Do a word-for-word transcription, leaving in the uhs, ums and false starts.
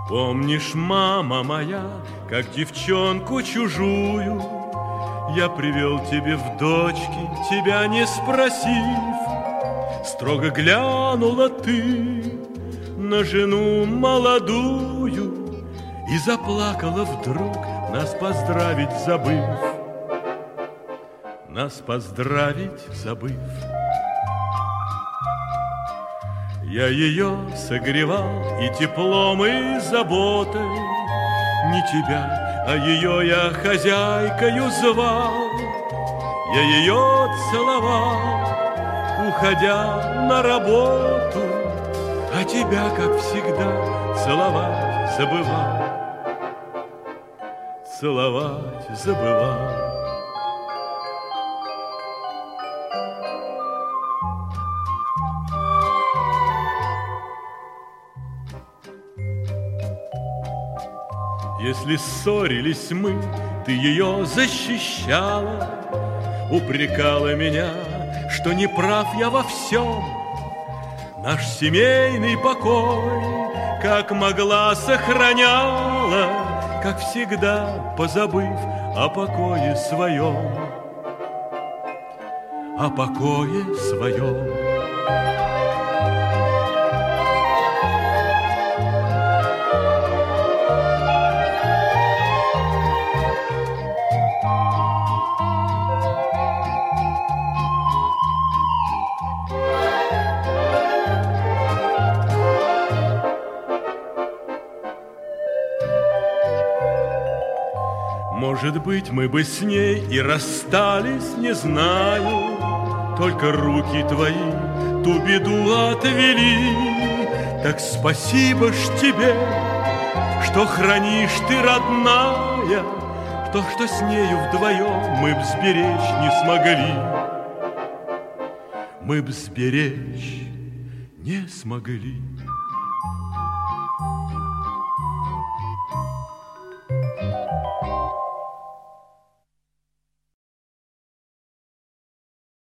Помнишь, мама моя, как девчонку чужую я привел тебе в дочки, тебя не спросив. Строго глянула ты на жену молодую и заплакала вдруг, нас поздравить забыв. Нас поздравить забыв. Я ее согревал и теплом, и заботой, не тебя, а ее я хозяйкою звал. Я ее целовал, уходя на работу, а тебя, как всегда, целовать забывал. Целовать забывал. Если ссорились мы, ты ее защищала, упрекала меня, что не прав я во всем. Наш семейный покой, как могла, сохраняла, как всегда, позабыв о покое своем. О покое своем. Может быть, мы бы с ней и расстались, не знаю, только руки твои ту беду отвели. Так спасибо ж тебе, что хранишь ты, родная, то, что с нею вдвоем мы б сберечь не смогли. Мы б сберечь не смогли.